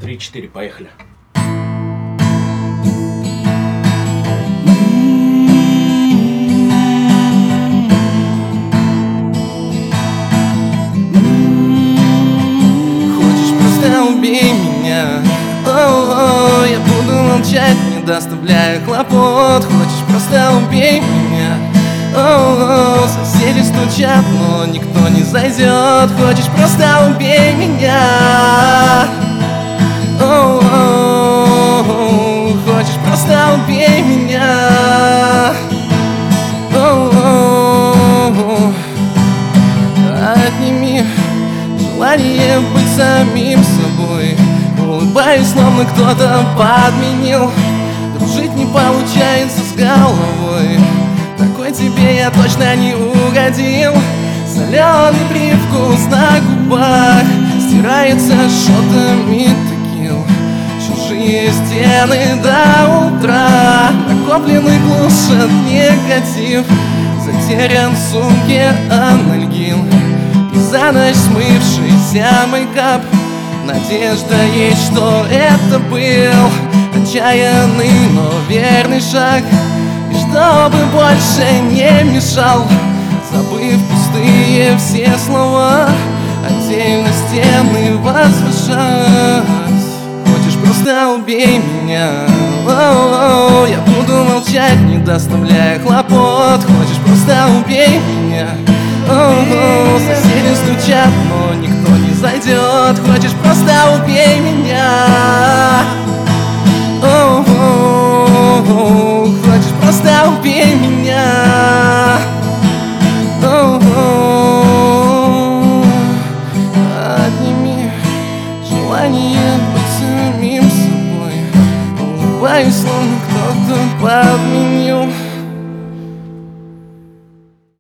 3-4, поехали. Хочешь, просто убей меня. О-о-о, я буду молчать, не доставляя хлопот. Хочешь, просто убей меня. О-о-о, соседи стучат, но никто не зайдет. Хочешь, просто убей меня. О-о-о, хочешь, просто убей меня. О-о-о, отними желание быть самим собой. Улыбаюсь, словно кто-то подменил. Дружить не получается с головой. Такой тебе я точно не угодил. Соленый привкус на губах стирается шотами текил. Чужие стены до утра, накопленный глушат негатив. Затерян в сумке анальгин и за ночь смывшийся мейкап. Надежда есть, что это был отчаянный, но верный шаг. И чтобы больше не мешал, забыв пустые все слова, отдельно стены возвышать. Хочешь, просто убей меня. О-о-о, я буду молчать, не доставляя хлопот. Хочешь, просто убей меня. О-о-о, соседи стучат, но никто не зайдет. Хочешь, просто убей меня. О-о-о, хочешь, просто убей меня. О-о-о, отними желание быть самим собой. Улыбаюсь, словно кто-то подменил.